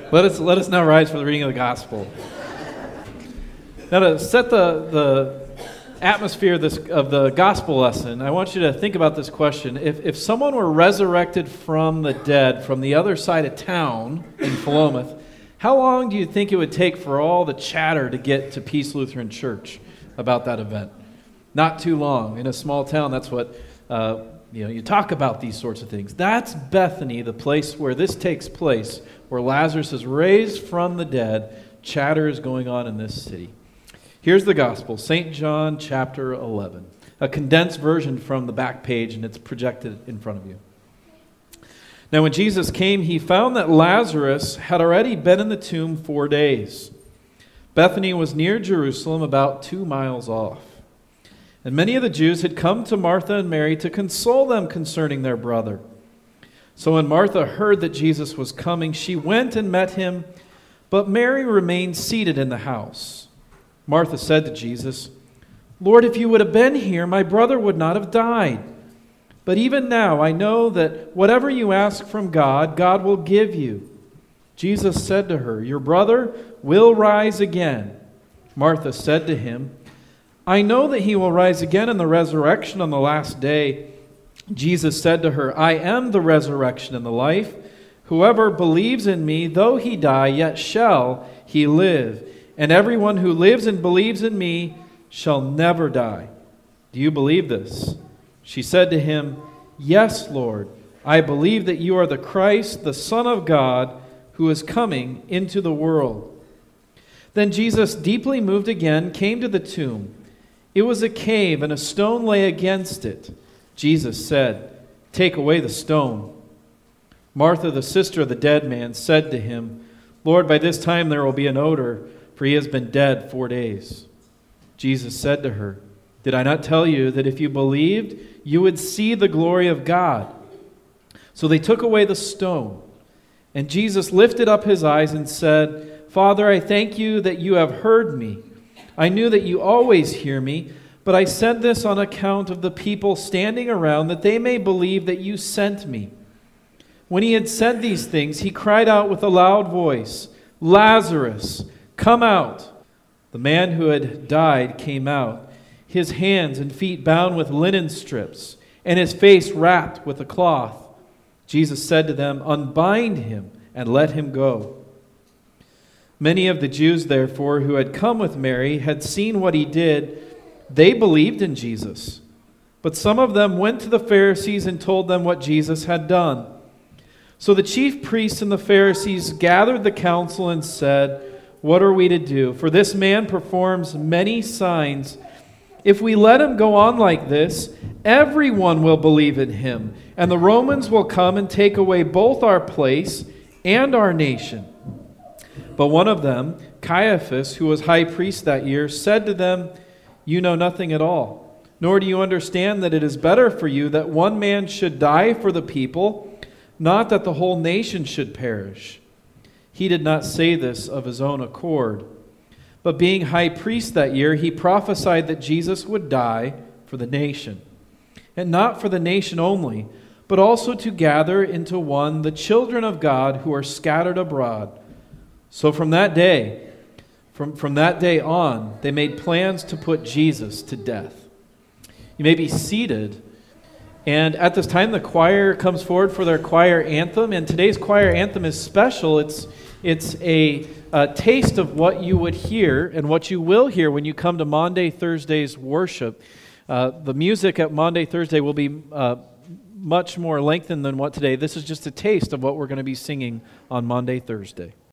Let us now rise for the reading of the gospel. Now, to set the atmosphere of the gospel lesson, I want you to think about this question. If someone were resurrected from the dead from the other side of town in Philomath, how long do you think it would take for all the chatter to get to Peace Lutheran Church about that event? Not too long. In a small town, that's what you talk about these sorts of things. That's Bethany, the place where this takes place, where Lazarus is raised from the dead. Chatter is going on in this city. Here's the gospel, St. John chapter 11, a condensed version from the back page, and it's projected in front of you. Now when Jesus came, he found that Lazarus had already been in the tomb 4 days. Bethany was near Jerusalem, about 2 miles off. And many of the Jews had come to Martha and Mary to console them concerning their brother. So when Martha heard that Jesus was coming, she went and met him, but Mary remained seated in the house. Martha said to Jesus, "Lord, if you would have been here, my brother would not have died. But even now I know that whatever you ask from God, God will give you." Jesus said to her, "Your brother will rise again." Martha said to him, "I know that he will rise again in the resurrection on the last day." Jesus said to her, "I am the resurrection and the life. Whoever believes in me, though he die, yet shall he live. And everyone who lives and believes in me shall never die. Do you believe this?" She said to him, "Yes, Lord. I believe that you are the Christ, the Son of God, who is coming into the world." Then Jesus, deeply moved again, came to the tomb. It was a cave, and a stone lay against it. Jesus said, "Take away the stone." Martha, the sister of the dead man, said to him, "Lord, by this time there will be an odor, for he has been dead 4 days." Jesus said to her, "Did I not tell you that if you believed, you would see the glory of God?" So they took away the stone. And Jesus lifted up his eyes and said, "Father, I thank you that you have heard me. I knew that you always hear me, but I said this on account of the people standing around, that they may believe that you sent me." When he had said these things, he cried out with a loud voice, "Lazarus, come out!" The man who had died came out, his hands and feet bound with linen strips, and his face wrapped with a cloth. Jesus said to them, "Unbind him and let him go." Many of the Jews, therefore, who had come with Mary had seen what he did. They believed in Jesus. But some of them went to the Pharisees and told them what Jesus had done. So the chief priests and the Pharisees gathered the council and said, "What are we to do? For this man performs many signs. If we let him go on like this, everyone will believe in him, and the Romans will come and take away both our place and our nation." But one of them, Caiaphas, who was high priest that year, said to them, "You know nothing at all, nor do you understand that it is better for you that one man should die for the people, not that the whole nation should perish." He did not say this of his own accord. But being high priest that year, he prophesied that Jesus would die for the nation. And not for the nation only, but also to gather into one the children of God who are scattered abroad. So from that day on, they made plans to put Jesus to death. You may be seated. And at this time, the choir comes forward for their choir anthem. And today's choir anthem is special. It's a taste of what you would hear and what you will hear when you come to Maundy Thursday's worship. The music at Maundy Thursday will be much more lengthened than what today. This is just a taste of what we're going to be singing on Maundy Thursday.